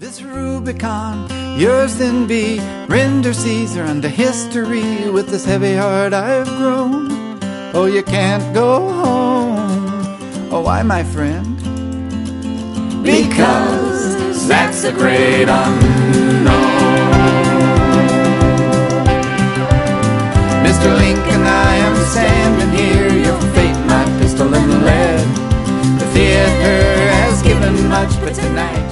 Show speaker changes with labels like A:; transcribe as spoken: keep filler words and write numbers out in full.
A: This Rubicon, yours then be, render Caesar unto history. With this heavy heart I've grown, oh, you can't go home. Oh, why, my friend? Because that's a great unknown. Mister Lincoln, I am standing here, your fate, my pistol and lead. The theater has given much, but tonight